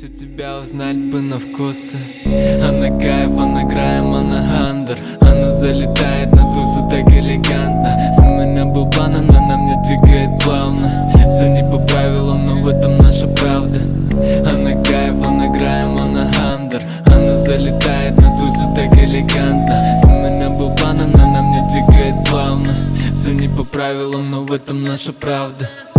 Все тебя узнать бы на вкусы. Она кайф, она грайм, она андер. Она залетает на тусу так элегантно. У меня был план, она мне двигает плавно. Все не по правилам, но в этом наша правда. Она кайф, она грайм, она андер. Она залетает на тусу так элегантно. У меня был план, она мне двигает плавно. Все не по правилам, но в этом наша правда.